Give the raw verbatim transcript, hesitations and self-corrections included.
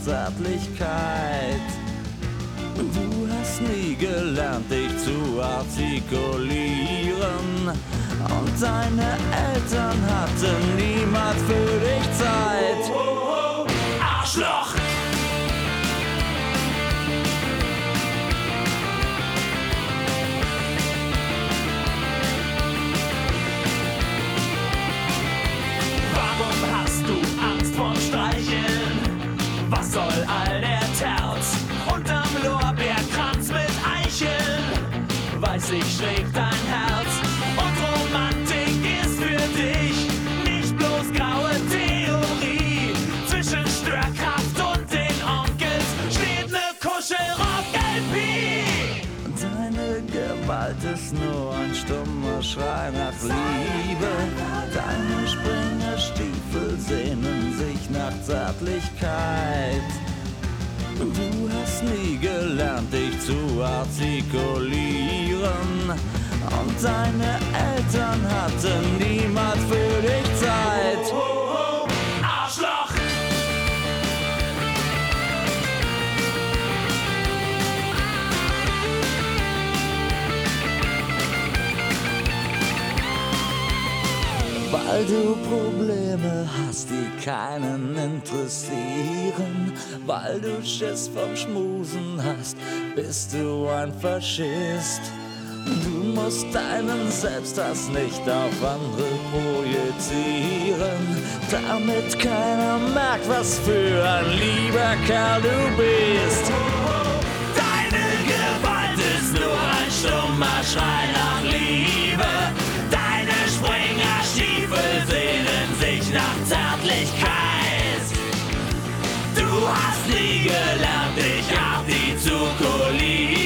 Zärtlichkeit. Du hast nie gelernt, dich zu artikulieren, und deine Eltern hatten niemals für dich Zeit. Oh, oh, oh. Arschloch! Warum hast du Angst vorm Streicheln? Was soll all der Terz unterm Lorbeerkranz mit Eicheln? Weiß ich, schlägt dein Herz, und Romantik ist für dich nicht bloß graue Theorie. Zwischen Störkraft und den Onkels steht ne Kuschelrock-L P. Deine Gewalt ist nur ein stummer Schrei nach Liebe. Deine Springerstiefel sehnen sich nach Zärtlichkeit. Du hast nie gelernt, dich zu artikulieren, und deine Eltern hatten niemals für dich Zeit. Oh, oh, oh. Arschloch! Weil du Probleme hast, die keinen interessieren, weil du Schiss vom Schmusen hast, bist du ein Faschist. Du musst deinen Selbsthass nicht auf andere projizieren, damit keiner merkt, was für ein lieber Kerl du bist. Deine Gewalt ist nur ein stummer Schrei nach Liebe. Deine Springerstiefel sehnen sich nach Zärtlichkeit. Du hast nie gelernt, dich artikulieren.